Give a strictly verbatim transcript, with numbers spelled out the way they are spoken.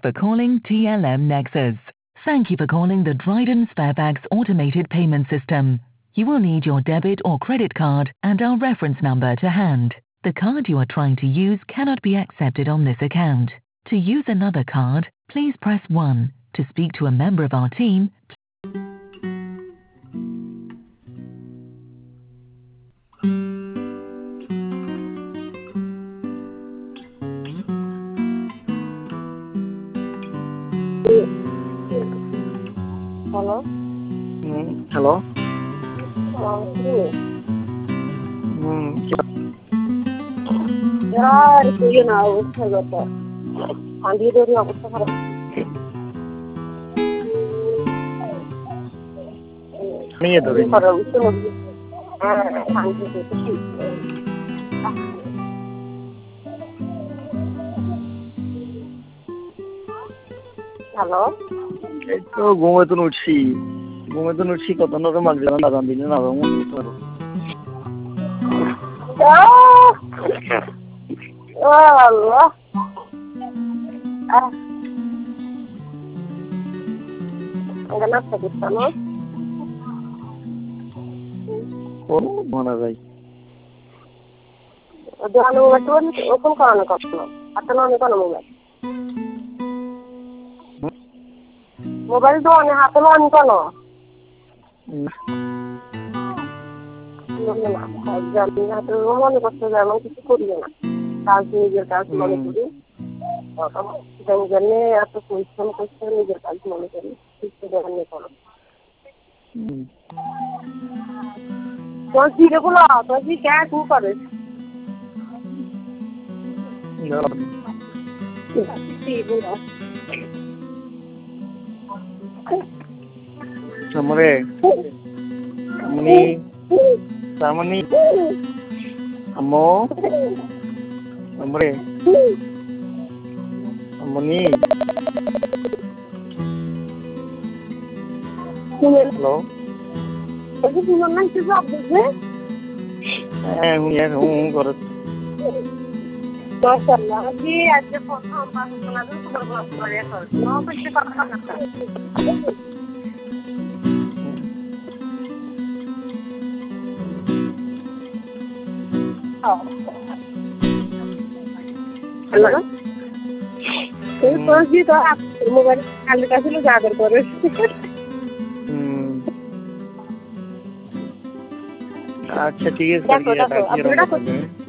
for calling T L M Nexus. Thank you for calling the Dryden Sparebags automated payment system. You will need your debit or credit card and our reference number to hand. The card you are trying to use cannot be accepted on this account. To use another card, please press one. To speak to a member of our team, Hello? Mm, hello? Oh, sí. Mm, Ya estoy na অবস্থা গত আন্দিদের অবস্থা খারাপ নিয়ে ধরে করা উচিত হবে হ্যাঁ শান্তি দেখি হ্যালো এই তো ঘুমে তো উঠছি ঘুমে তো উঠছি কত না মাগবে না দাঁড়ান দিলে না বাবু ও আল্লাহ আহ এখানে থাকতে না ও মনে যায় ওখানে ওখানে ওপেন করানো কষ্ট আতনো অনেক কোনো মোবাইল মোবাইল তো অনেক হাতলো অনেক কোনো জানি না তো মনে করতে যেমন কিছু করি না কাজ নিজের কাজ মনে করি জানি এত পরিশ্রম করছে নিজের কাজ মনে করি কিছু জানি করো তোর জিরেগুলো তোর জি ক্যাশ হু করে हमरे हमनी सामनी अम्मो हमरे हमनी हेलो ऐसे तुम ना किस आप देखे ए हूं यार हूं करत माशाल्लाह जी आज फोन हम बात करना तो सुपर बात बढ़िया कर नो कुछ करना ना हेलो तो फर्स्ट जी तो आप मोबाइल खाली का से जाकर करे अच्छा ठीक है सर ये